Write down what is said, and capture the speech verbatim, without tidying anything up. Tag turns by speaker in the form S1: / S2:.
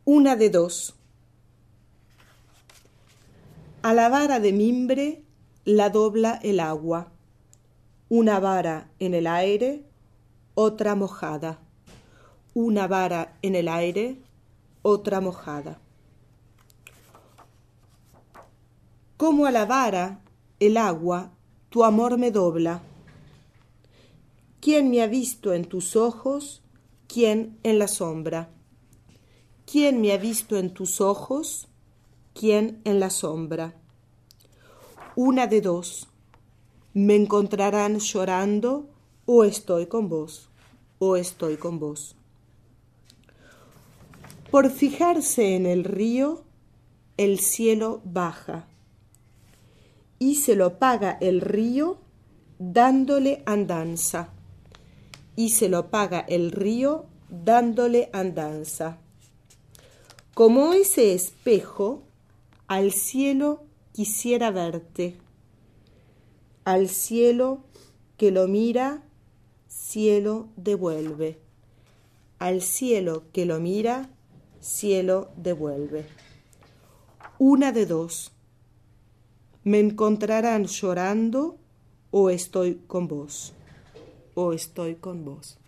S1: Una de dos. A la vara de mimbre la dobla el agua. Una vara en el aire, otra mojada. Una vara en el aire, otra mojada. Como a la vara, el agua, tu amor me dobla. ¿Quién me ha visto en tus ojos? ¿Quién en la sombra? ¿Quién me ha visto en tus ojos? ¿Quién en la sombra? Una de dos. Me encontrarán llorando, o estoy con vos, o estoy con vos. Por fijarse en el río, el cielo baja, y se lo paga el río dándole andanza, y se lo paga el río dándole andanza. Como ese espejo, al cielo quisiera verte, al cielo que lo mira, cielo devuelve, al cielo que lo mira, cielo devuelve. Una de dos. Me encontrarán llorando, o estoy con vos, o estoy con vos.